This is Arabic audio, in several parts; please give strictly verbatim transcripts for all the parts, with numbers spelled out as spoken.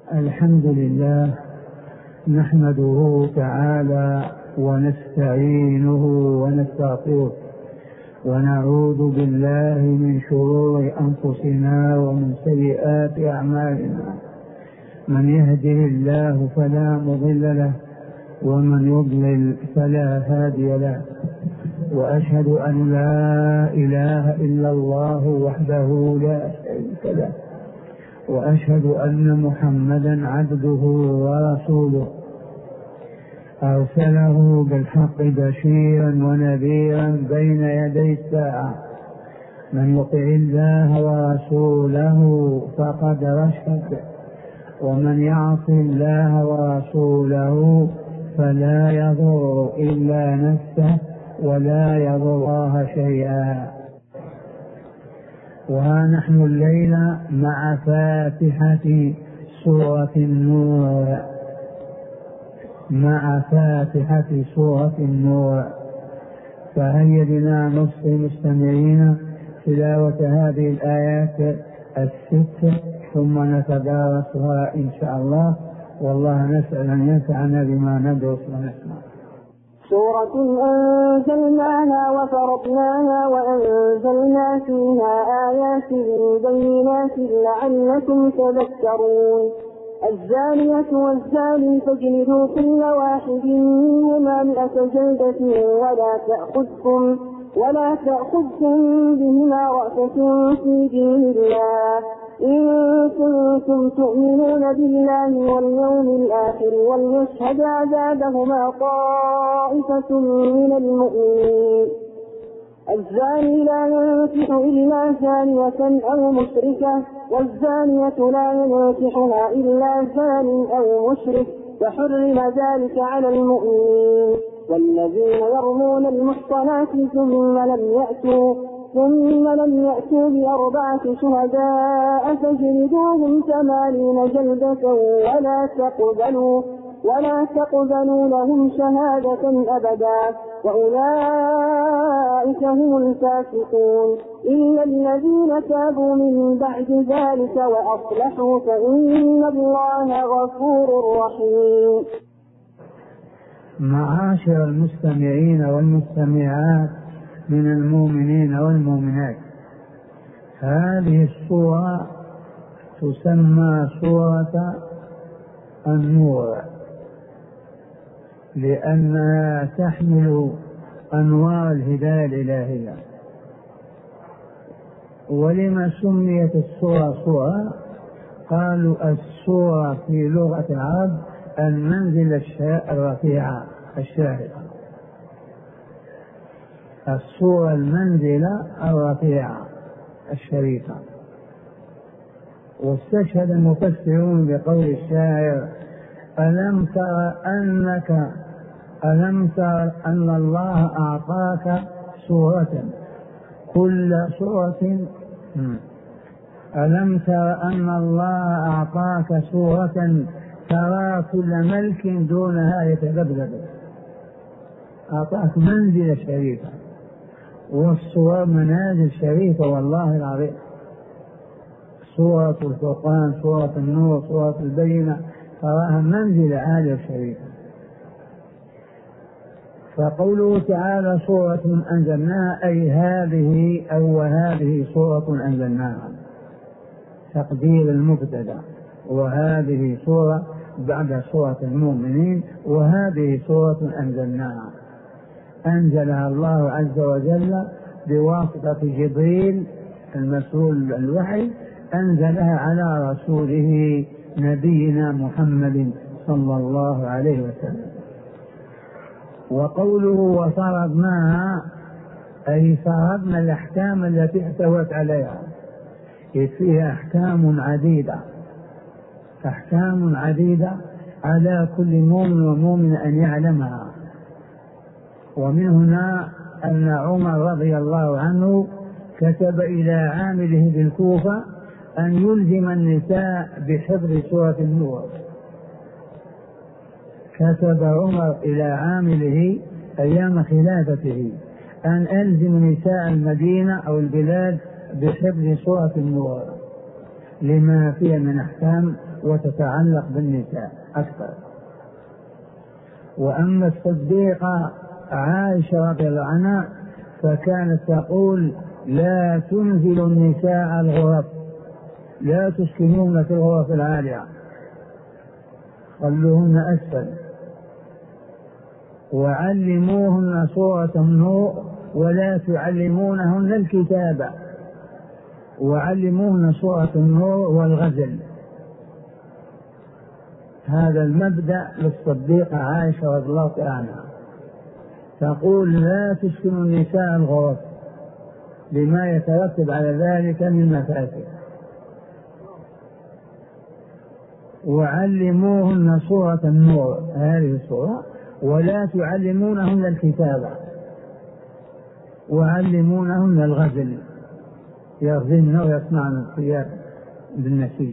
الحمد لله نحمده تعالى ونستعينه ونستغفره ونعوذ بالله من شرور أنفسنا ومن سيئات أعمالنا. من يهده الله فلا مضل له ومن يضلل فلا هادي له، وأشهد أن لا إله إلا الله وحده لا شريك له، وأشهد أن محمدا عبده ورسوله أرسله بالحق بشيرا ونذيرا بين يدي الساعة. من يطع الله ورسوله فقد رشد، ومن يعص الله ورسوله فلا يضر إلا نفسه ولا يضر الله شيئا. وها نحن الليلة مع فاتحة سورة النور مع فاتحة سورة النور فهيا بنا نصغي مستمعين تلاوة هذه الآيات الست ثم نتدارسها إن شاء الله، والله نسأل أن ينفعنا بما ندرس ونسمع. سورة أنزلناها وفرضناها وأنزلنا فيها آيات بينات لعلكم تذكرون. الزانية والزاني فاجلدوا كل واحد منهما مئة جلدة ولا تأخذكم ولا تأخذكم بهما رأفة في دين الله إن كنتم تؤمنون بالله واليوم الآخر وليشهد عذابهما طائفة من المؤمنين. الزاني لا ينكح إلا زانية أو مشركة، والزانية لا ينكحها إلا زان أو مشرك، وحرم ذلك على المؤمنين. والذين يرمون المحصنات ثم لم يأتوا ثم لم يأتوا بأربعة شهداء فاجلدوهم ثمانين جلدة ولا تقبلوا ولا تقبلوا لهم شهادة أبدا، وأولئك هم الفاسقون. إلا الذين تابوا من بعد ذلك وأصلحوا فإن الله غفور رحيم. معاشر المستمعين والمستمعات من المؤمنين والمؤمنات، هذه السورة تسمى سورة النور لأنها تحمل أنوار الهداية الإلهية. ولما سميت السورة سورة؟ قالوا السورة في لغة العرب المنزل الرفيعة الشاهقة، السورة المنزلة الرفيعة الشريفة. واستشهد المفسرون بقول الشاعر: ألم تر أنك ألم تر أن الله أعطاك سورة كل سورة ألم تر أن الله أعطاك سورة ترى كل ملك دونها يتذبذب. أعطاك منزلة شريفة، والصور منازل شريفة والله العظيم. سورة الفرقان، سورة النور، سورة البينة تراها منزلة عالية شريفة. فقوله تعالى سورة أنزلناها أي هذه أو هذه سورة أنزلناها، تقدير المبتدأ، وهذه سورة بعد سورة المؤمنين، وهذه سورة أنزلناها أنزلها الله عز وجل بواسطة جبريل المسؤول الوحي، أنزلها على رسوله نبينا محمد صلى الله عليه وسلم. وقوله وفرضناها أي فرضنا الأحكام التي احتوت عليها، فيها أحكام عديدة أحكام عديدة على كل مؤمن ومؤمن أن يعلمها. ومن هنا أن عمر رضي الله عنه كتب إلى عامله بالكوفة أن يلزم النساء بحفظ سورة النور. كتب عمر إلى عامله أيام خلافته أن ألزم نساء المدينة أو البلاد بحفظ سورة النور، لما فيها من أحكام وتتعلق بالنساء أكثر. وأما الصديقة عائشة رضي الله عنها فكانت تقول لا تنزل النساء الغرف، لا تسكنون في الغرف العالية، خلوهن أسفل، وعلموهن سورة النور ولا تعلمونهن الكتابة، وعلموهن سورة النور والغزل. هذا المبدأ للصديقة عائشة رضي الله عنها، تقول لا تسكن النساء الغرف بما يترتب على ذلك من مفاسد، وعلموهن سورة النور هذه السورة ولا تعلمونهن الكتابة، وعلمونهن الغزل يغزلن ويصنعن الثياب بالنسيج.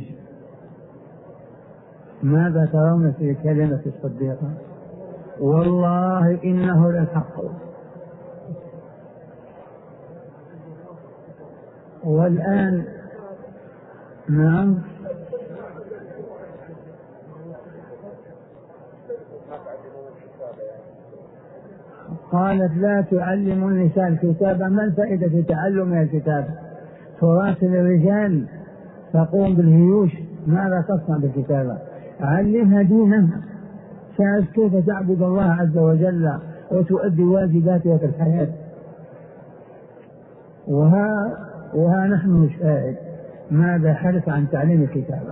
ماذا ترون في كلمة الصديقة؟ والله إنه للحق. والآن نعم قالت لا تعلم النساء الكتاب. ما الفائدة في تعلم الكتاب؟ تراسل الرجال تقوم بالهيوش، ماذا تصنع بالكتابة؟ علمها دينها، تعرف كيف تعبد الله عز وجل وتؤدي واجباتها في الحياة. وها, وها نحن نشاهد ماذا حدث عن تعليم الكتابة.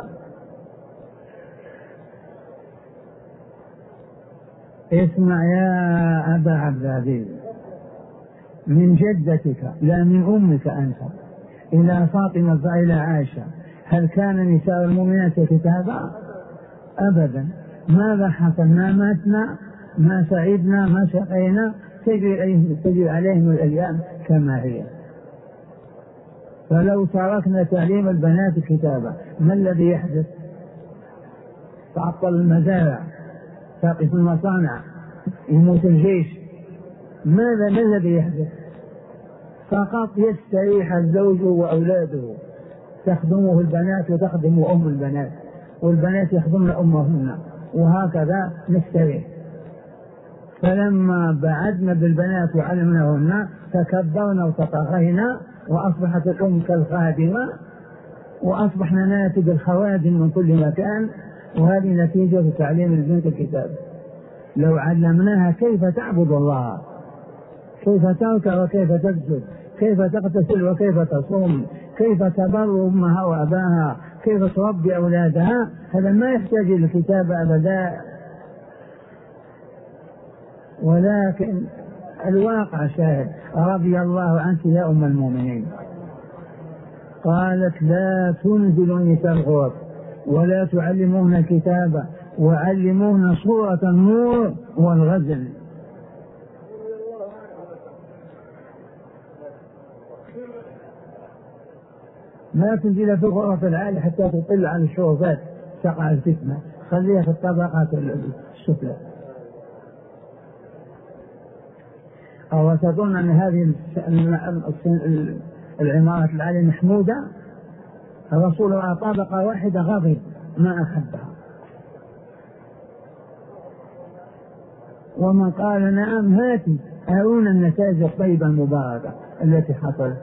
اسمع يا أبا عبد العزيز، من جدتك لا من أمك أنت إلى فاطمة وإلى عائشة هل كان نساء المؤمنات كتابا؟ أبدا. ماذا حصل؟ ما ماتنا، ما سعدنا، ما شقينا، تجري عليهم الأيام كما هي. فلو تركنا تعليم البنات الكتابة ما الذي يحدث؟ تعطل المزارع، تقف المصانع، يموت الجيش. ماذا ما الذي يحدث؟ فقط يستريح الزوج وأولاده، تخدمه البنات وتخدم أم البنات، والبنات يخدمن أمهن، وهكذا نستريح. فلما بعدنا بالبنات وعلمناهن تكبرنا وتطغينا، وأصبحت الأم كالخادمة، وأصبحنا ناتج الخوادم من كل مكان. وهذه نتيجة تعليم البنت الكتاب. لو علمناها كيف تعبد الله، كيف تركع وكيف تسجد، كيف تغتسل وكيف تصوم، كيف تبر أمها وأباها، كيف تربي أولادها، هذا ما يحتاج الكتاب أبدا. ولكن الواقع شاهد. رضي الله عنك يا أم المؤمنين، قالت لا تنزل النساء الغرف ولا تعلمون الكتاب وعلمون سورة النور والغزل. ما تنزل في الغرف العالية حتى تطل عن الشرفات تقع الفتنة، خليها في الطبقات السفلى. أو تظن أن هذه العمارة العالية محمودة؟ الرسول رأى طبقة واحدة غضب ما أحبها، ومن قال نعم هاتي أرون النتائج الطيبة المباركة التي حصلت.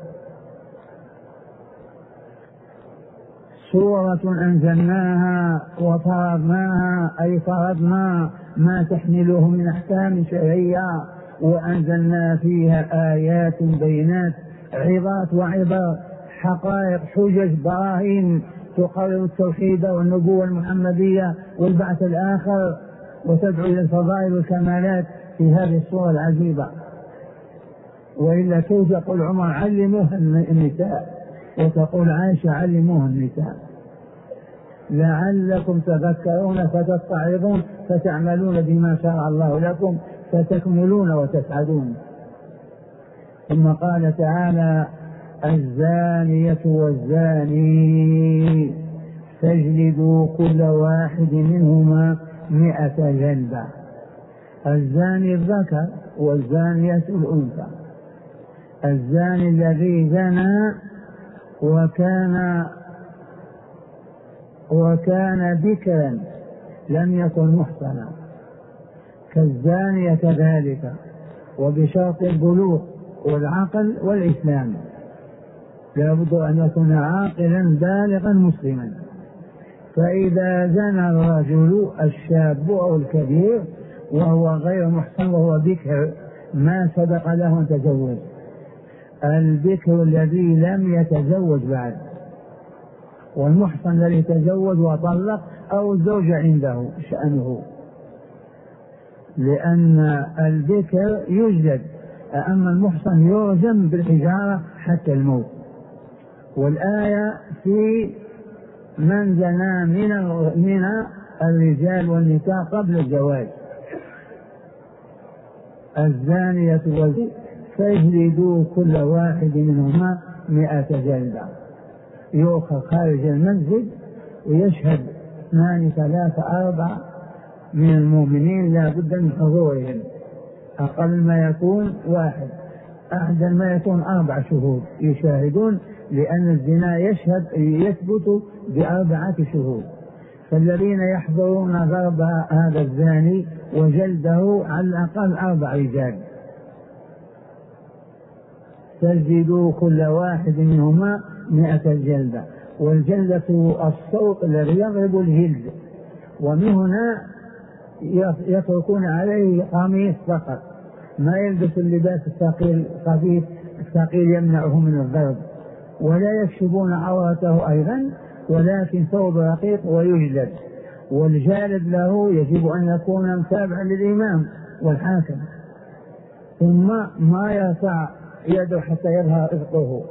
سورة أنزلناها وفرضناها، أي فرضنا ما تحمله من أحكام شرعية، وأنزلنا فيها آيات بينات، عظات وعبر، حقائق، حجج، براهين تقرر التوحيد والنبوة المحمدية والبعث الآخر، وتدعو إلى الفضائل والكمالات في هذه الصورة العجيبة. وإلا كيف يقول عمر علموها النساء وتقول عائشة علموها النساء؟ لعلكم تذكرون فتتعظون فتعملون بما شرع الله لكم فتكملون وتسعدون. ثم قال تعالى الزانية والزاني فاجلدوا كل واحد منهما مئة جلدة. الزاني الذكر والزانية الأنثى. الزاني الذي زنى وكان وكان بكرا لم يكن محصنا، كالزانية كذلك، وبشرط البلوغ والعقل والإسلام، لا بد أن يكون عاقلا بالغا مسلما. فإذا زنى الرجل الشاب أو الكبير وهو غير محصن وهو بكر ما سبق له أن تزوج، البكر الذي لم يتزوج بعد، والمحصن الذي تزوج وطلق أو الزوج عنده شأنه، لأن البكر يجلد، أما المحصن يرجم بالحجارة حتى الموت. والآية في من زنى من من الرجال والنساء قبل الزواج، الزانية والزاني فاجلدوا كل واحد منهما مئة جلدة، يؤخذ خارج المسجد ويشهد اثنان ثلاثة أربعة من المؤمنين لا بد من حضورهم، أقل ما يكون واحد، أحد ما يكون أربع شهود يشاهدون، لأن الزنا يشهد يثبت بأربعة شهود. فالذين يحضرون ضرب هذا الزاني وجلده على الأقل أربع رجال، تجلدوا كل واحد منهما مئة جلدة. والجلدة الصوت الذي يضرب الجلد، ومن هنا يتركون عليه قميص فقط، ما يلبس اللباس الثقيل خفيف الثقيل يمنعه من الضرب، ولا يكشفون عورته أيضا، ولكن ثوب رقيق ويجلد. والجالد له يجب أن يكون متابعا للإمام والحاكم، ثم ما يرفع يده حتى يظهر إبطه،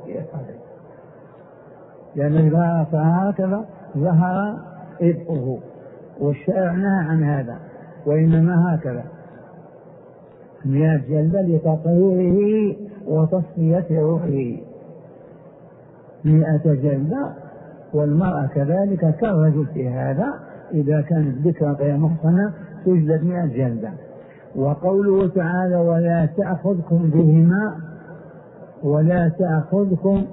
لأن إذا رفع هكذا ظهر إبطه، والشارع نهى عن هذا، وإنما هكذا مئة جلدة لتطهيره وتصفية روحه، مئة جلدة. والمرأة كذلك كالرجل في هذا، إذا كانت ذكرى غير محصنة تجلد مئة جلدة. وقوله تعالى ولا تأخذكم بهما ولا تأخذكم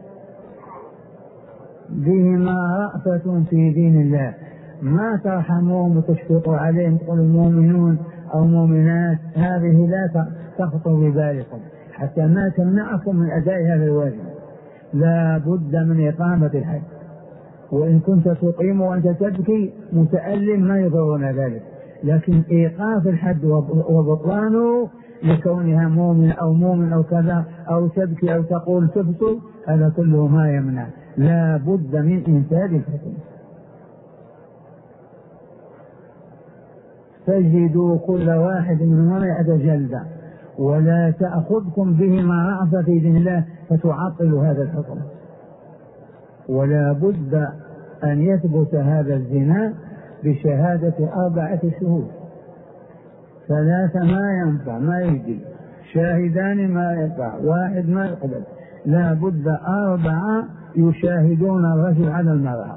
بهما رأفة في دين الله، ما ترحمون وتشفقوا عليهم تقولوا مؤمنون أو مؤمنات، هذه لا تخطر ببالكم حتى ما تمنعكم من أداء هذا الواجب. لا بد من إقامة الحد، وإن كنت تقيم وأنت تبكي متألم ما يضرنا ذلك، لكن إيقاف الحد وبطلانه لكونها مؤمن أو مؤمن أو كذا أو تبكي أو تقول تبصر، هذا كله ما يمنع. لا بد من إنفاذ الحكم. فاجلدوا كل واحد منهما مئة جلدة ولا تأخذكم بهما رأفة في دين الله فتعطلوا هذا الحكم. ولا بد أن يثبت هذا الزنا بشهادة أربعة شهود، ثلاثة ما ينفع ما يجي، شاهدان ما ينفع، واحد ما يقبل، لا بد أربعة يشاهدون الرجل على المرأة،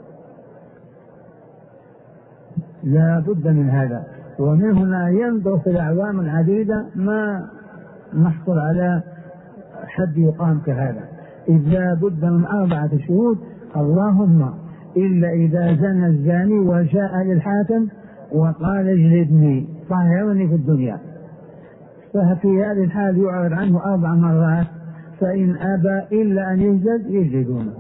لا بد من هذا. ومن هنا ينظر في الأعوام العديدة ما نحصل على حد يقام كهذا، إذ لا بد من أربعة شهود، اللهم إلا إذا زنى الزاني وجاء للحاكم وقال اجلدني طهرني في الدنيا، ففي هذه الحال يعرض عنه أربع مرات، فإن أبى إلا أن يجلد يجلدونه.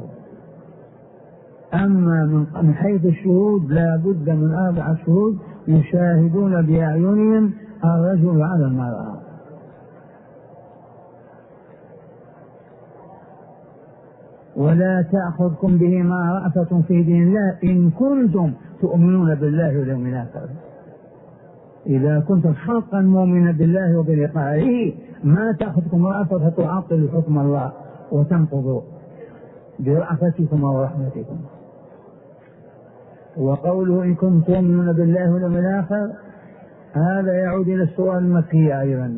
أما من حيث الشهود لا بد من أربع شهود يشاهدون بأعينهم الرجل على المرأة. ولا تأخذكم بهما رأفة في دين الله إن كنتم تؤمنون بالله واليوم الآخر. إذا كنتم حقا مؤمنا بالله وبلقائه ما تأخذكم رأفة فتعطل حكم الله وتنقضوا برأفتكم ورحمتكم. وقوله إن كنتم تؤمنون بالله واليوم الآخر هذا يعود إلى السورة المكية أيضا.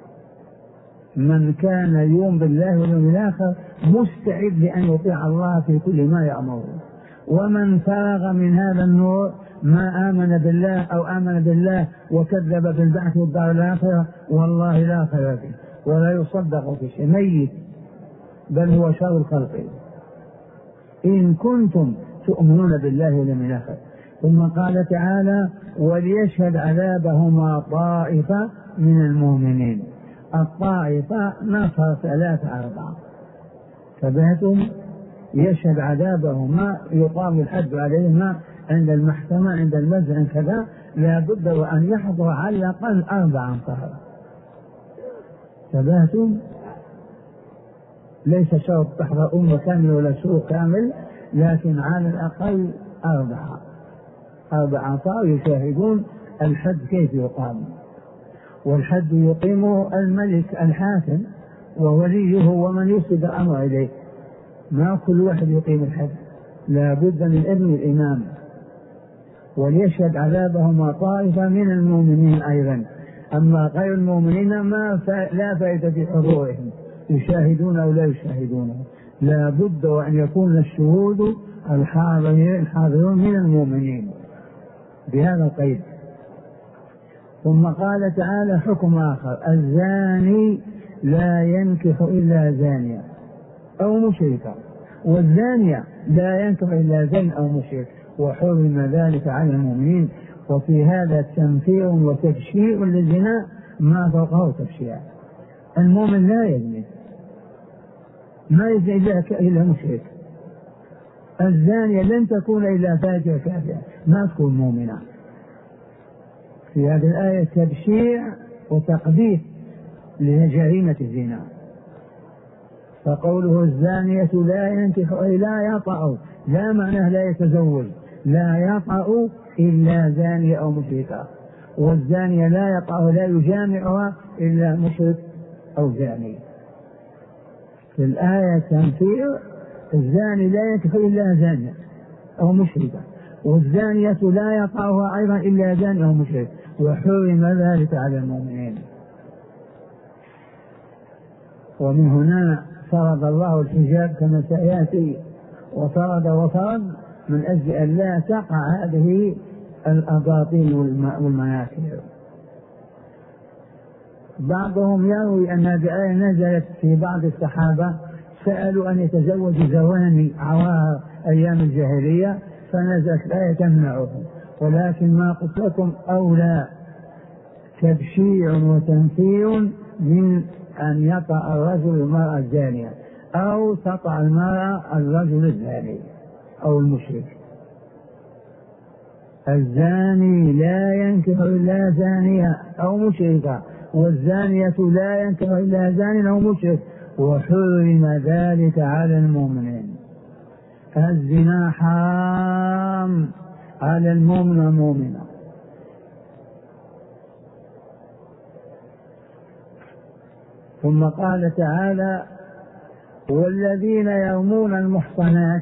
من كان يؤمن بالله واليوم الآخر مستعد لأن يطيع الله في كل ما يأمره، ومن فرغ من هذا النور ما آمن بالله أو آمن بالله وكذب بالبعث والدار الآخرة والله لا خير فيه ولا يصدق في شيء، ميت بل هو شر الخلق. إن كنتم تؤمنون بالله واليوم الآخر. ثم قال تعالى وليشهد عذابهما طائفة من المؤمنين. الطائفة نفر ثلاثة أربعة، فبهتم يشهد عذابهما يقام الحد عليهما عند المحكمة عند المجلس كذا، لا بد وأن يحضر على الأقل أربعة أنفار. فبهتم ليس شرط تحضر أمة كاملة ولا سوق كامل، لكن على الأقل أربعة أربعة أنفار يشاهدون الحد كيف يقام. والحد يقيمه الملك الحاكم ووليه ومن يسد الأمر إليه، ما كل واحد يقيم الحد، لا بد من إذن الإمام. وليشهد عذابهما طائفة من المؤمنين أيضا. أما غير المؤمنين ما فا... لا فائدة في حضورهم، يشاهدون أو لا يشاهدون، لا بد وأن يكون الشهود الحاضرون من المؤمنين بهذا القيد. ثم قال تعالى حكم آخر: الزاني لا ينكح إلا زانية أو مشركة، والزانية لا ينكح إلا زان أو مشرك، وحرم ذلك على المؤمنين. وفي هذا تنفير وتبشير للزنا ما فوقه تبشير. المؤمن لا يزني، ما يزني إلا مشرك. الزانية لن تكون إلا فاجرة كافرة، ما تكون مؤمنة. في هذه الآية تبشير وتقبيح لجريمة الزنا. فقوله الزانية لا ينكح أي لا يطأ، لا معناه لا يتزوج، لا يطأ إلا زانية أو مشركة. والزانية لا يطأ لا يجامعها إلا مشرك أو زاني. في الآية تنفير: الزاني لا ينكح إلا زانية أو مشركة، والزانية لا يطأها أيضا إلا زاني أو مشرك، وحرم ذلك على المؤمنين. ومن هنا فرض الله الحجاب كما سيأتي، وفرض وفرض من أجل أن لا تقع هذه الأباطيل والمناكر. بعضهم يروي أن هذه الآية نزلت في بعض الصحابة سألوا أن يتزوجوا زواني عوار أيام الجاهلية، فنزلت الآية تمنعهم. ولكن ما قلت لكم أولى تبشير وتنفير من أن يطأ الرجل المرأة الزانية أو تطأ المرأة الرجل الزاني أو المشرك. الزاني لا ينكح إلا زانية أو مشركة، والزانية لا ينكح إلا زان أو مشرك، وحرم ذلك على المؤمنين. الزنا حرام على المؤمن والمؤمنة. ثم قال تعالى: والذين يرمون المحصنات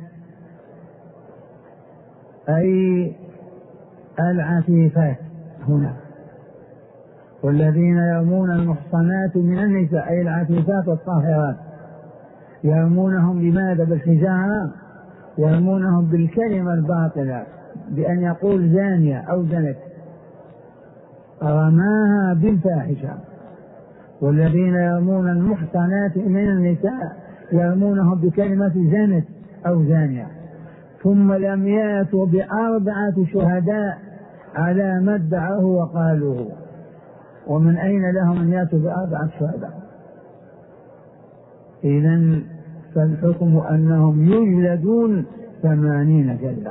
أي العفيفات هنا، والذين يرمون المحصنات من النساء أي العفيفات الطاهرات، يرمونهم لماذا؟ بالحجارة، يرمونهم بالكلمة الباطلة بأن يقول زانية أو زنت، رماها بالفاحشة. والذين يرمون المحصنات من النساء يرمونهم بكلمة زنت أو زانية، ثم لم يأتوا بأربعة شهداء على ما ادعوه وقالوه. ومن أين لهم أن يأتوا بأربعة شهداء؟ إذن فالحكم أنهم يجلدون ثمانين جلدة.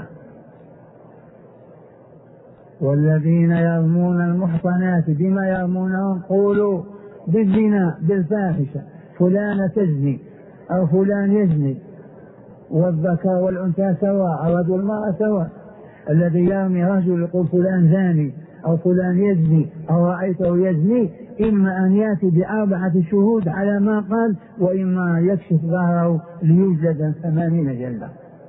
والذين يرمون المحصنات بما يرمونهم قولوا بالزنا بالفاحشة، فلانة تزني أو فلان يزني، والذكر والأنثى سواء، الرجل والمرأة سواء. الذي يرمي رجل يقول فلان زاني أو فلان يزني أو رأيته يزني، إما أن يأتي بأربعة شهود على ما قال، وإما يكشف ظهره ليجلد ثمانين جلدة.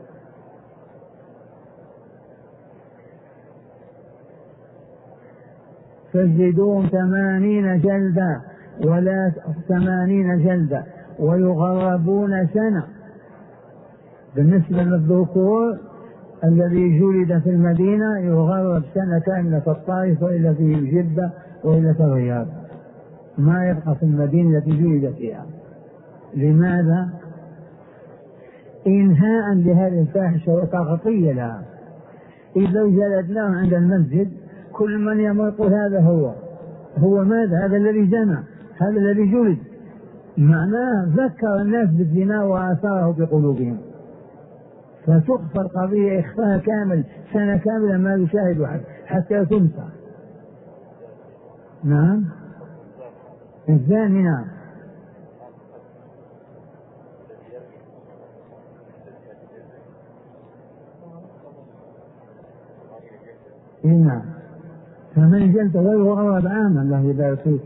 فاجلدوهم ثمانين جلدة ولا ثمانين جلدة ويغربون سنة. بالنسبة للذكور الذي جلد في المدينة يغرب سنة كاملة في الطائف وإلا في جدة وإلا في الرياض، ما يبقى في المدينة التي جلد فيها. لماذا؟ إنهاء لهذه الفاحشة وتغطية لها. إذا جلدناه عند المسجد كل من يمر يقول هذا هو هو ماذا؟ هذا الذي زنى، هذا الذي جلد. معناه ذكر الناس بالزنا وآثاره بقلوبهم، فتخفى القضية إخفاء كامل سنة كاملة ما يشاهد أحد حتى تنسى. نعم الزاني نعم نعم فمن جلد غيره أربع عاما الله يبارك فيك.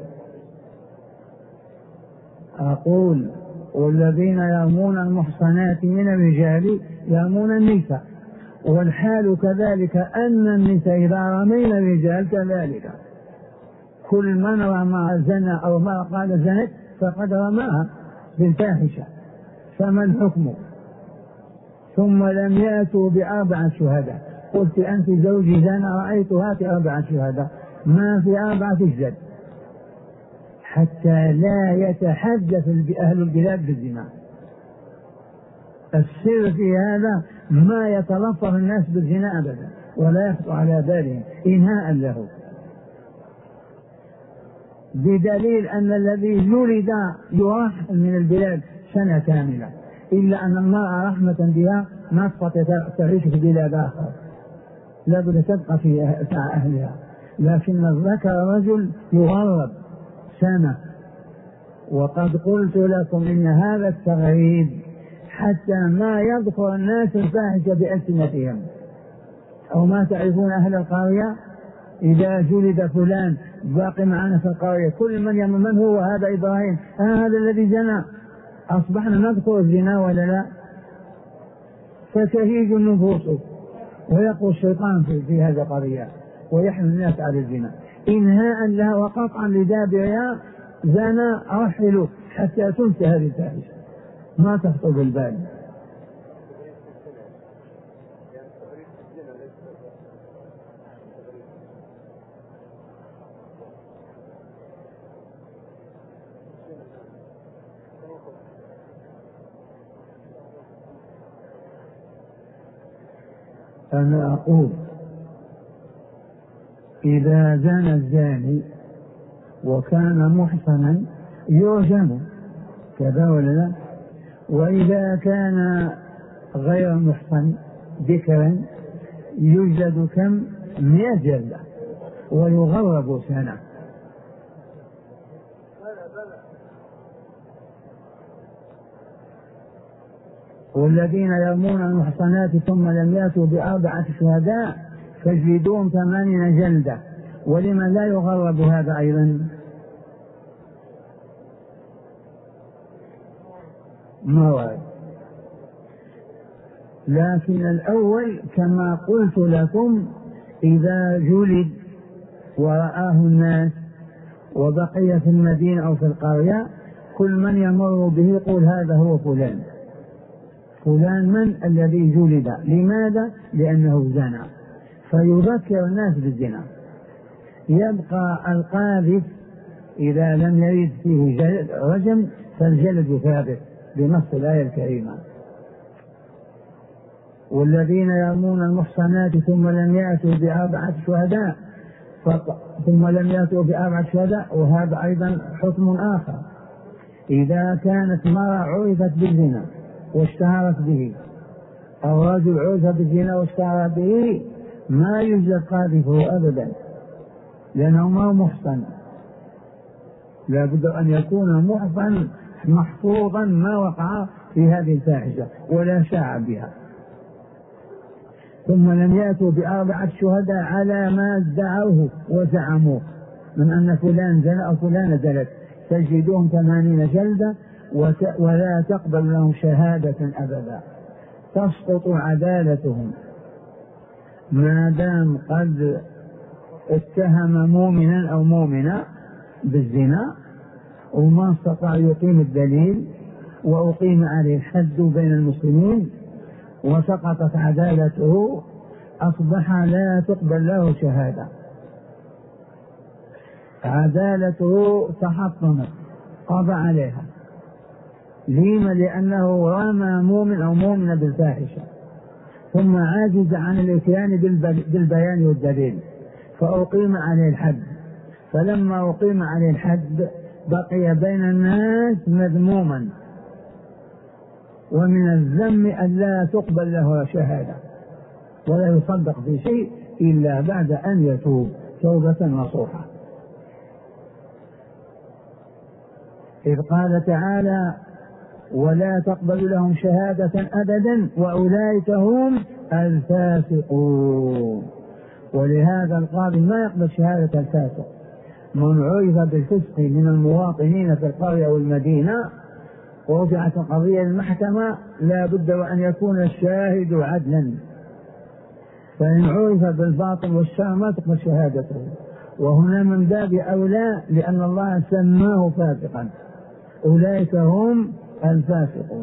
أقول والذين يرمون المحصنات من الرجال يرمون النساء، والحال كذلك أن النساء إذا رمين الرجال كذلك، كل من رمى زنى أو ما قال زنت فقد رماها بالفاحشة، فما الحكم؟ ثم لم يأتوا بأربعة شهداء. قلت أنت زوجي زنى رأيتها في أربعة شهداء، ما في أربعة تجلد حتى لا يتحدث أهل البلاد بالزنا. السر في هذا ما يتلفظ الناس بالزنا أبدا ولا يخطر على بالهم إنهاء له، بدليل أن الذي جلد يرحل من البلاد سنة كاملة، إلا أن المرأة رحمة بها ما تستطيع تعيش في بلاد آخر، لا بد تبقى في أهلها، لكن الذكر رجل يغرب سنة. وقد قلت لكم إن هذا التغريب حتى ما يذكر الناس الفاحشة بألسنتهم. أو ما تعرفون أهل القرية إذا جلد فلان باقي معنا في القرية كل من يمر من هو هذا إبراهيم آه هذا الذي زنى، أصبحنا نذكر الزنا ولا لا؟ فتهيج النفوس ويقوى الشيطان في, في هذه القرية ويحمل الناس على الزنا إنهاء لها وقطعا لدابرها. زنا رحلوا حتى تنسى هذه الفاحشة ما تخطر بالبال. أنا أقول إذا زنى الزاني وكان محصنا يرجم كذا ولا لا؟ وإذا كان غير محصن ذكرا يجلد كم؟ مئة جلدة ويغرب سنة. والذين يرمون المحصنات ثم لم يأتوا بأربعة شهداء فاجلدوهم ثمانين جلدة. ولمن لا يغرب هذا أيضا؟ ما ورد. لكن الأول كما قلت لكم إذا جلد ورآه الناس وبقي في المدينة أو في القرية كل من يمر به يقول هذا هو فلان فلان من الذي جلد. لماذا؟ لأنه زنى، فيذكر الناس بالزنا. يبقى القاذف إذا لم يرد فيه رجم فالجلد ثابت بنص الآية الكريمة. والذين يرمون المحصنات ثم لم يأتوا بأربعة شهداء ثم لم يأتوا بأربعة شهداء وهذا أيضا حكم آخر. إذا كانت مرأة عرفت بالزنا واشتهرت به أو رجل عرف بالزنا واشتهر به ما يجلد قاذفه أبدا لأنه ما محصن، لا بد أن يكون محصن محفوظا ما وقع في هذه الفاحشة ولا شاع بها. ثم لم يأتوا بأربعة شهداء على ما ادعوه وزعموه من أن فلان زنى أو فلان زنت تجلدوهم ثمانين جلدة ولا تقبل لهم شهادة أبدا، تسقط عدالتهم ما دام قد اتهم مؤمنا أو مؤمنة بالزنا وما استطاع يقيم الدليل وأقيم عليه الحد بين المسلمين وسقطت عدالته أصبح لا تقبل له شهادة، عدالته تحطمت قضى عليها لما؟ لأنه رمى مؤمن أو مؤمن بالفاحشة ثم عاجز عن الاتيان بالبيان والدليل فأقيم عليه الحد، فلما أقيم عليه الحد بقي بين الناس مذموما، ومن الذم أن لا تقبل له شهادة ولا يصدق في شيء إلا بعد أن يتوب توبة نصوحة. إذ قال تعالى: ولا تقبل لهم شهادة أبدا وأولئك هم الفاسقون. ولهذا القاضي ما يقبل شهادة الفاسق. من عرف بالفسق من المواطنين في القرية والمدينة ورفعت القضية للمحكمة لا بد وأن يكون الشاهد عدلا، فإن عرف بالباطل والشر ما تقبل شهادته، وهنا من باب أولى لأن الله سماه فاسقا. أولئك هم الفاسقون.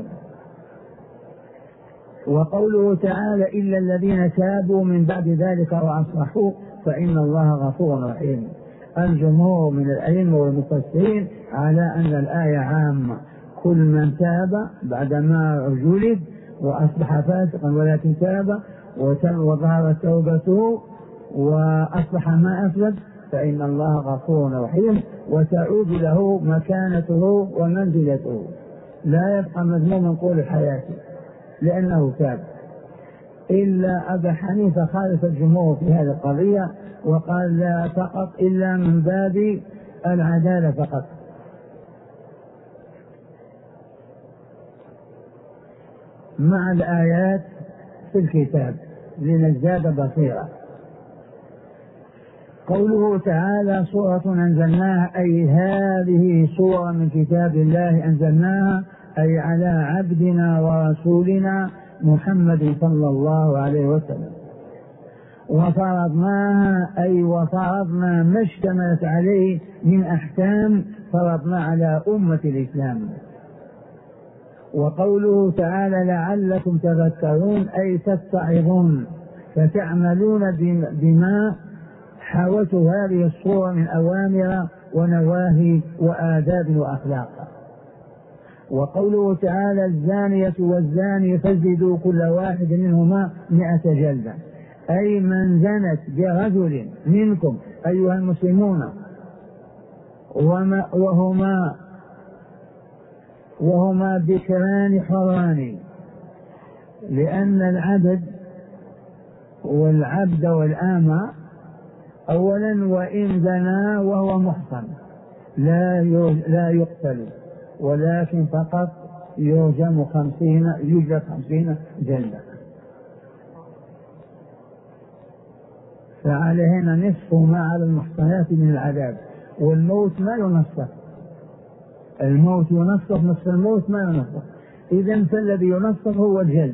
وقوله تعالى: إلا الذين تابوا من بعد ذلك وأصلحوا فإن الله غفور رحيم. الجمهور من الأئمة والمفسرين على أن الآية عامة، كل من تاب بعدما جلد وأصبح فاسقا ولكن تاب وظهرت توبته وأصبح ما أفسد فإن الله غفور رحيم، وتعود له مكانته ومنزلته، لا يبقى مذموما طول الحياة لأنه تاب. إلا أبا حنيفة خالف الجمهور في هذه القضية وقال لا فقط إلا من باب العدالة فقط. مع الآيات في الكتاب لنزداد بصيرة. قوله تعالى: سورة أنزلناها، أي هذه سورة من كتاب الله أنزلناها، أي على عبدنا ورسولنا محمد صلى الله عليه وسلم. وفرضناها أي وفرضنا ما اشتملت عليه من أحكام فرضنا على أمة الإسلام. وقوله تعالى: لعلكم تذكرون، أي تتعظون فتعملون بما حوته هذه الصورة من أوامر ونواهي وآداب وأخلاق. وقوله تعالى: الزانية والزاني فاجلدوا كل واحد منهما مئة جلدة، أي من زنت برجل منكم أيها المسلمون وما وهما وهما بكران حران، لأن العبد والعبد والآمة أولا وإن زنا وهو محصن لا لا يقتل، ولكن فقط يرجم خمسين يجلد خمسين جلدة، فعليهن نصف ما على المحصنات من العذاب. والموت ما ينصف، الموت ينصف نصف الموت ما ينصف، إذن فالذي ينصف هو الجلد.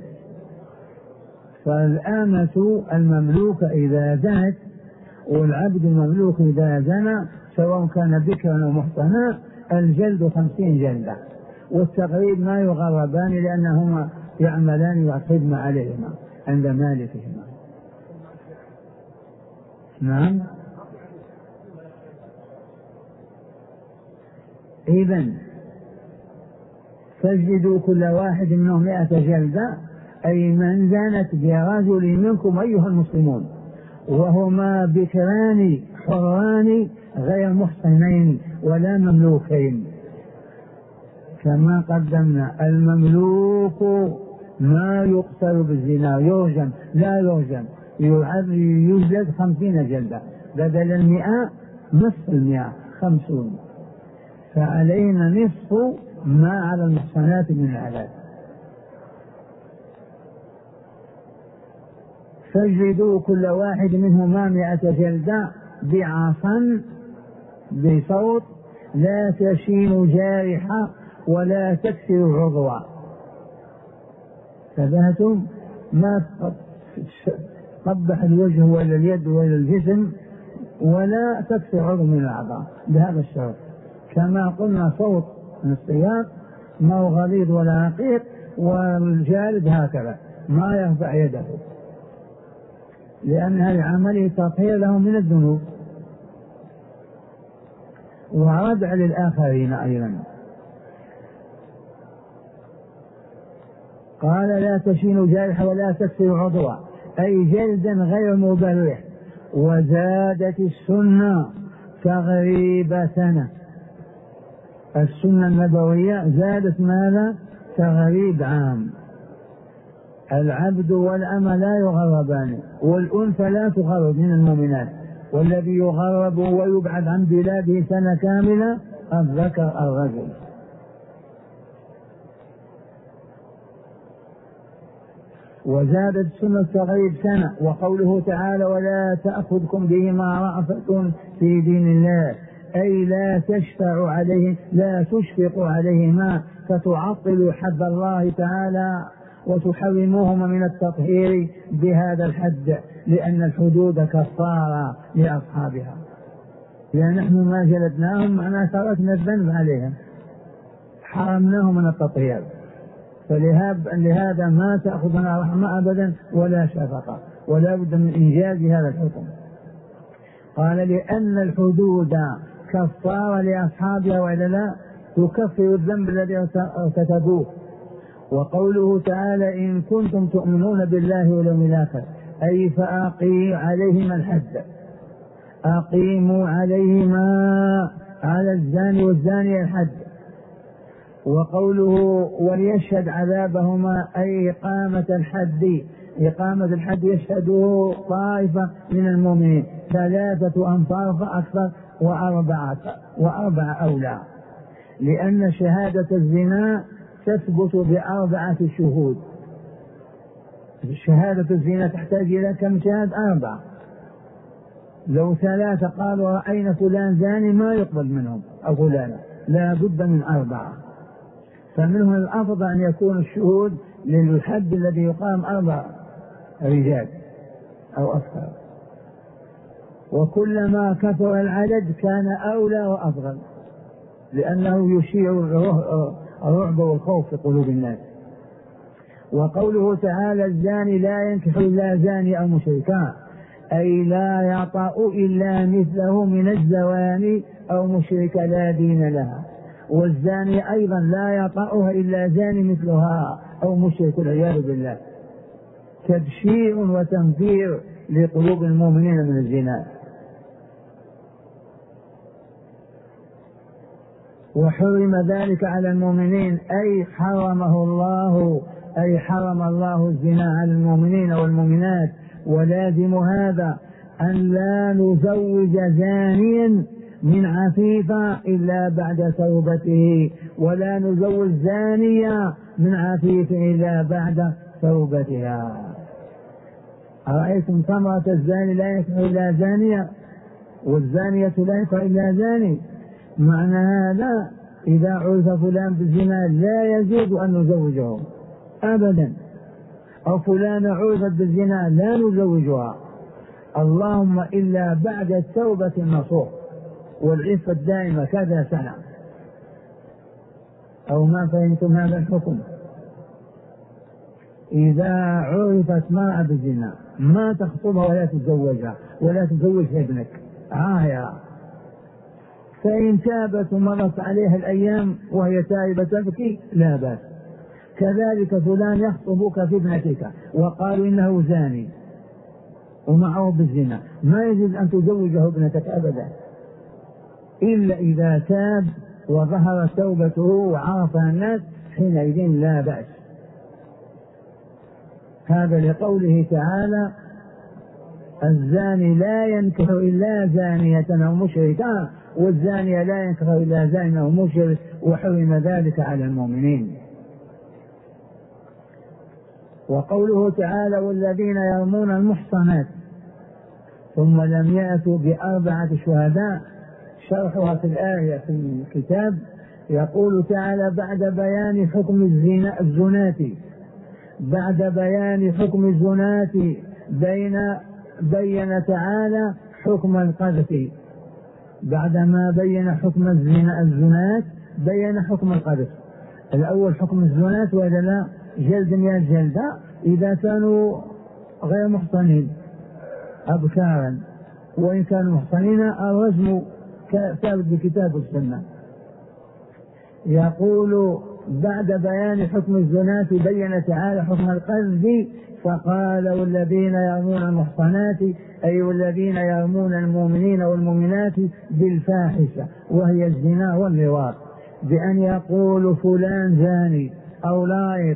فالآمة المملوكة إذا زنت والعبد المملوك إذا زنى سواء كان بكرا أو محصنا الجلد خمسين جلدة، والتغريب ما يغربان لأنهما يعملان ويعقدن عليهما عند مالكهما. نعم. إذن فاجلدوا كل واحد منهم مئة جلدة، أي من زنت برجل منكم أيها المسلمون وهما بكران حران غير محصنين ولا مملوكين. كما قدمنا المملوك ما يقتل بالزنا يرجم لا يرجم يجلد خمسين جلدة بدل المئة نصف المئة خمسون، فعلينا نصف ما على المحصنات من العذاب. فاجلدوا كل واحد منهما مئة جلدة بعصا بصوت لا تشين جارحة ولا تكسر عضوا. ثباتم ما تقبح الوجه ولا اليد ولا الجسم ولا تكسر عضو من الأعضاء بهذا الشرط. كما قلنا صوت من السياق ما هو غليظ ولا رقيق، والجالد هكذا ما يرفع يده، لأن هذه عملية تطهير لهم من الذنوب وردع للآخرين أيضا. قال لا تشينوا جارحا ولا تكسروا عضوا، أي جلدا غير مبرح. وزادت السنة تغريب سنة، السنة النبوية زادت ماذا؟ تغريب عام. العبد والأمة لا يغربان، والأنثى لا تغرب من المؤمنات، والذي يغرب ويبعد عن بلاده سنة كاملة الذكر الرجل. وزادت سنة تغريب سنة. وقوله تعالى ولا تأخذكم بهما رأفة في دين الله، أي لا تشفع عليه لا تشفق عليهما فتعطلوا حد الله تعالى وتحرموهما من التطهير بهذا الحد، لأن الحدود كفارة لأصحابها. لأن نحن ما جلدناهم معناه تركنا الذنب عليهم، حرمناهم من التطهير، فلهذا ما تأخذنا رحمة أبدا ولا شفقة، ولا بد من إنجاز هذا الحكم. قال لأن الحدود كفارة لأصحابها، وإلا لا تكفر الذنب الذي ارتكبوه. وقوله تعالى إن كنتم تؤمنون بالله واليوم الآخر، أي فأقيموا عليهما الحد، أقيموا عليهما على الزاني والزانية الحد. وقوله وليشهد عذابهما، أي إقامة الحد، إقامة الحد يشهده طائفة من المؤمنين، ثلاثة أنفار فأكثر وأربعة وأربعة أولى، لأن شهادة الزنا تثبت بأربعة شهود. شهادة الزنا تحتاج إلى كم شهاد؟ أربعة. لو ثلاثة قالوا رأينا فلان زاني ما يقبل منهم أو فلانة، لا بد من أربعة. فمنهم الأفضل أن يكون الشهود للحد الذي يقام أربع رجال أو أكثر، وكلما كثر العدد كان أولى وأفضل، لأنه يشيع الرعب والخوف في قلوب الناس. وقوله تعالى الزاني لا ينكح إلا زاني أو مشركا، أي لا يعطأ إلا مثله من الزواني أو مشرك لا دين لها. والزاني أيضا لا يطأها إلا زاني مثلها أو مشرك والعياذ بالله. تبشير وتنفير لقلوب المؤمنين من الزنا. وحرم ذلك على المؤمنين، أي حرمه الله، أي حرم الله الزنا على المؤمنين والمؤمنات. ولازم هذا أن لا نزوج زانيا من عفيفة إلا بعد توبته، ولا نزوج زانية من عفيف إلا بعد توبتها. أرأيتم ثمرة الزاني لا ينكح إلا زانية، والزانية لا ينكح إلا زاني. معنى هذا إذا عرف فلان بالزنا لا يجوز أن نزوجه أبدا، أو فلان عرفت بالزنا لا نزوجها، اللهم إلا بعد التوبة النصوح والعفة الدائمة كذا سنة. أو ما فهمتم هذا الحكم؟ إذا عرفت مرأة بالزنا ما تخطبها ولا تتزوجها ولا تزوج ابنك عاهرة، فإن تابت ومرت عليها الأيام وهي تائبة تبكي لا بأس. كذلك فلان يخطبك في ابنتك وقالوا إنه زاني ومعه بالزنا، ما يجوز أن تزوجه ابنتك أبدا إلا إذا تاب وظهر توبته وعرفها الناس، حينئذ لا بأس. هذا لقوله تعالى الزاني لا ينكح إلا زانية أو مشركا، والزانية لا ينكح إلا زاني أو مشرك، وحرم ذلك على المؤمنين. وقوله تعالى والذين يرمون المحصنات ثم لم يأتوا بأربعة شهداء، شرحها في الآية في الكتاب. يقول تعالى بعد بيان حكم الزنا الزنات بعد بيان حكم الزنات بين بين تعالى حكم القذف. بعدما بين حكم الزنا الزنات بين حكم القذف. الأول حكم الزنات وإذا لا جلد يا جلدة إذا كانوا غير محصنين أبكارا، وإن كانوا محصنين الرجم ثابت بكتاب السنة. يقول بعد بيان حكم الزنا بين تعالى حكم القذف، فقال والذين يرمون المحصنات أي والذين يرمون المؤمنين والمؤمنات بالفاحشة وهي الزنا واللواط، بأن يقول فلان زاني أو لائق،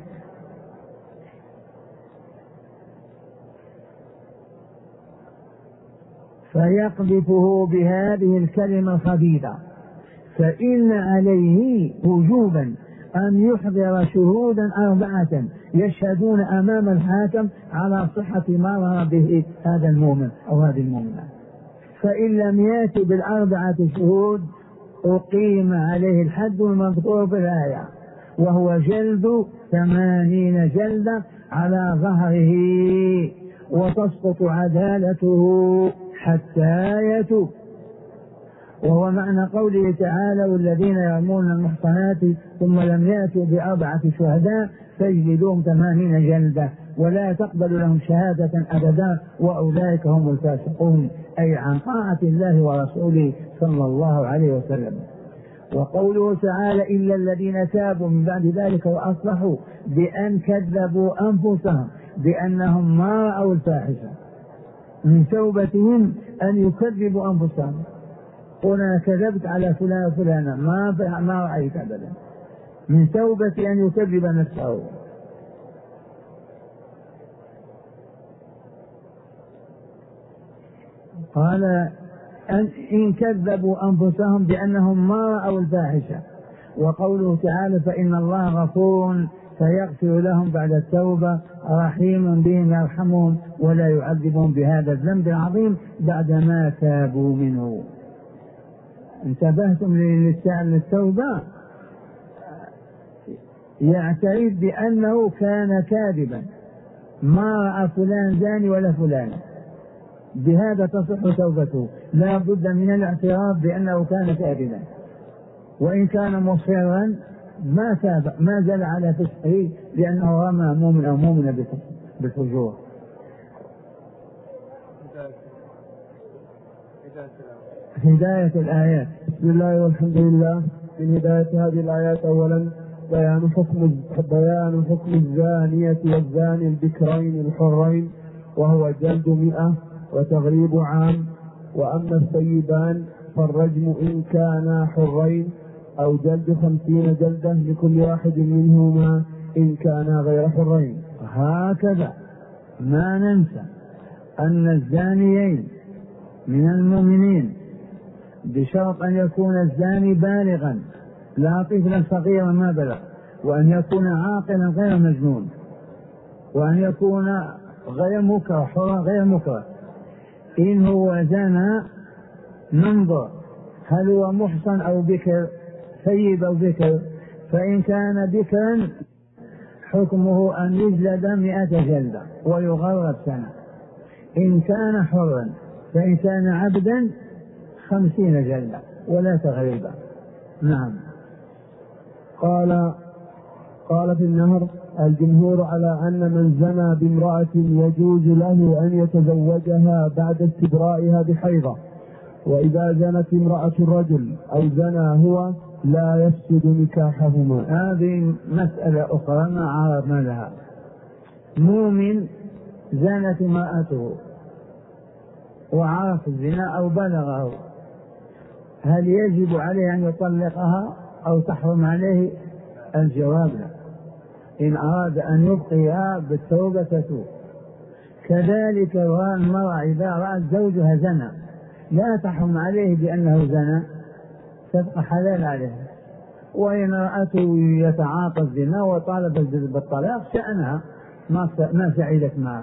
فيقذفه بهذه الكلمة الخبيثة، فإن عليه وجوبا أن يحضر شهودا أربعة يشهدون أمام الحاكم على صحة ما رأى به هذا المؤمن أو هذه المؤمنة، فإن لم يأتي بالأربعة شهود أقيم عليه الحد المذكور في الآية، وهو جلد ثمانين جلدة على ظهره، وتسقط عدالته حتى يتوب. وهو معنى قوله تعالى والذين يرمون المحصنات ثم لم يأتوا بأربعة شهداء فاجلدوهم ثمانين جلدة ولا تقبل لهم شهادة أبدا وأولئك هم الفاسقون، أي عن طاعة الله ورسوله صلى الله عليه وسلم. وقوله تعالى إلا الذين تابوا من بعد ذلك وأصلحوا بأن كذبوا أنفسهم بأنهم ما رأوا الفاحشة، من توبتهم أن يكذبوا أنفسهم، قل أنا كذبت على فلان وفلانة ما ما رأيت أبدا، من توبة أن يكذب نفسه. قال أن إن كذبوا أنفسهم بأنهم ما رأوا الفاحشة. وقوله تعالى فإن الله غفور فيغفر لهم بعد التوبة رحيم بهم يرحمهم ولا يعذبهم بهذا الذنب العظيم بعدما تابوا منه. انتبهتم للتوبة؟ يعترف بأنه كان كاذبا ما رأى فلان زاني ولا فلان، بهذا تصح توبته، لا بد من الاعتراف بأنه كان كاذبا، وإن كان مصرا ما تاب ما زال على فسقه لأنه رمى مؤمن أو مؤمنة بالفجور. هداية الآيات. بسم الله والحمد لله. من هداية هذه الآيات أولا بيان حكم بيان حكم الزانية والزاني البكرين الحرين وهو جلد مئة وتغريب عام، وأما السيبان فالرجم إن كانا حرين أو جلد خمسين جلدة لكل واحد منهما إن كانا غير حرين. هكذا ما ننسى أن الزانيين من المؤمنين بشرط أن يكون الزاني بالغا لا طفلا صغيرا ما بلغ، وأن يكون عاقلا غير مجنون، وأن يكون غير مكره حرا غير مكره. إن هو زنى ننظر هل هو محصن أو بكر، ثيب أو بكر، فإن كان بكرا حكمه أن يجلد مئة جلدة ويغرب سنة، إن كان حرا فإن كان عبدا خمسين جلدة ولا تغريبا. نعم. قال قال في النهر الجمهور على أن من زنى بامرأة يجوز له أن يتزوجها بعد استبرائها بحيضة، وإذا زنت امرأة الرجل أو زنى هو لا يفسد نكاحهما. هذه مسألة أخرى ما عرفنا لها. مؤمن زنت امرأته وعرف الزنا أو بلغه، هل يجب عليه أن يطلقها أو تحرم عليه؟ الجواب لا، إن أراد أن يبقيها بالتوبة تتوب. كذلك المرأة إذا رأت زوجها زنا لا تحرم عليه بأنه زنا، تبقى حلال عليه، وإن رأته يتعاطى الزنا وطالب بالطلاق شأنها، ما سعيدت معه.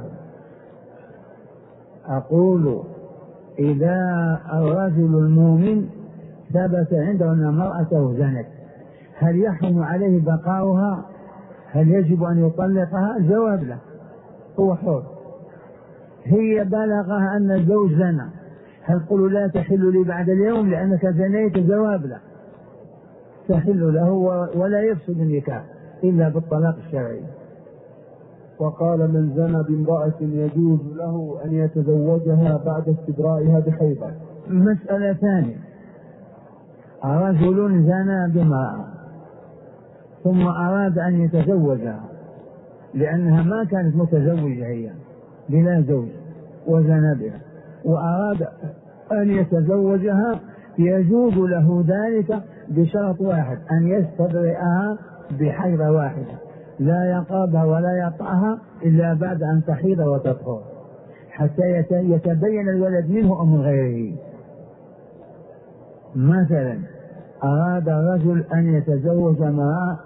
أقول إذا الرجل المؤمن ثبت عنده أن امرأته زنت هل يحرم عليه بقاؤها؟ هل يجب أن يطلقها؟ الجواب لا، هو حر. هي بلغها أن الزوج زنى، هل قل لا تحل لي بعد اليوم لأنك زنيت؟ الجواب لا، تحل له ولا يفسد النكاح إلا بالطلاق الشرعي. وقال من زنى بامرأة يجوز له أن يتزوجها بعد استبرائها بحيضة. مسألة ثانية، رجل زنى بامرأة ثم أراد أن يتزوجها لأنها ما كانت متزوجة هي بلا زوج وزنى بها وأراد أن يتزوجها، يجوز له ذلك بشرط واحد، أن يستبرئها بحيضة واحدة لا يقربها ولا يطأها إلا بعد أن تحيض وتطهر حتى يتبين الولد منه أو من غيره. مثلا أراد الرجل أن يتزوج امرأة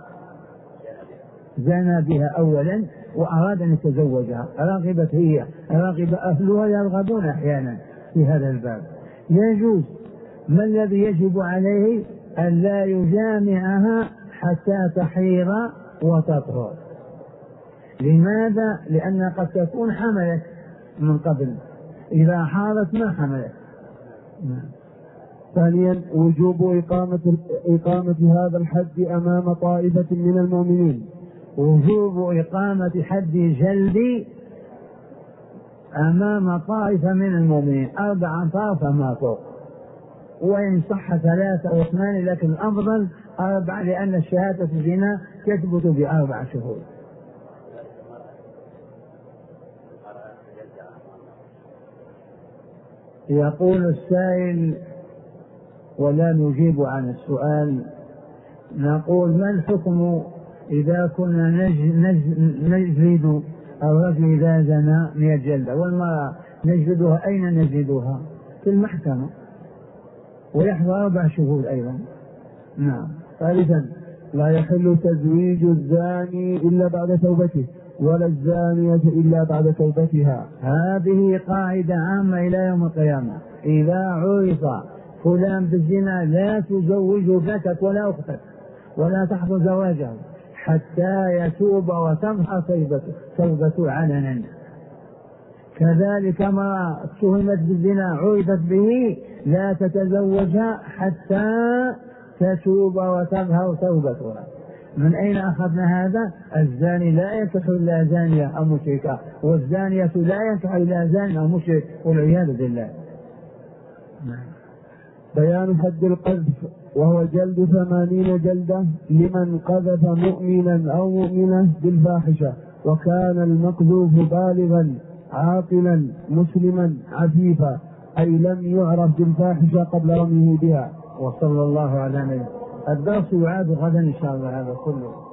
زنى بها أولا وأراد أن يتزوجها، رغبت هي رغب أهلها، يرغبون أحيانا في هذا الباب، يجوز. ما الذي يجب عليه؟ أن لا يجامعها حتى تحيض وتطهر. لماذا؟ لأن قد تكون حملت من قبل، إذا حاضت ما حملت. ثانيا وجوب إقامة, إقامة هذا الحد أمام طائفة من المؤمنين. وجوب إقامة حد جلد أمام طائفة من المؤمنين، أربع أنفار فما فوق، وإن صح ثلاثة أو اثنان لكن الأفضل أربع، لأن الشهادة في الزنا تثبت بأربع شهود. يقول السائل ولا نجيب عن السؤال، نقول ما الحكم إذا كنا نجلد الرجل إذا زنى مئة جلدة والمرأة نجلدها، أين نجلدها؟ في المحكمة، ويحظى أربع شهود أيضا. نعم. ثالثا لا يحل تزويج الزاني إلا بعد توبته ولا الزانية إلا بعد توبتها. هذه قاعدة عامة إلى يوم القيامة. إذا عرف فلان بالزنا لا تزوج ابنتك ولا أختك ولا تحظى زواجه حتى يتوب وتمحى توبته علنا. كذلك ما اتهمت بالزنا عرفت به لا تتزوجها حتى تتوب وتظهر توبتها. من أين أخذنا هذا؟ الزاني لا ينكح إلا زانية أو مشركة، والزانية لا ينكح إلا زاني أو مشرك، والعياذ بالله. بيان حد القذف، وهو جلد ثمانين جلدة لمن قذف مؤمنا أو مؤمنة بالفاحشة وكان المقذوف بالغا عاقلا مسلما عفيفا، أي لم يعرف بالفاحشة قبل رميه بها. وصلى الله على نبينا. الدرس يعاد غدا إن شاء الله هذا كله.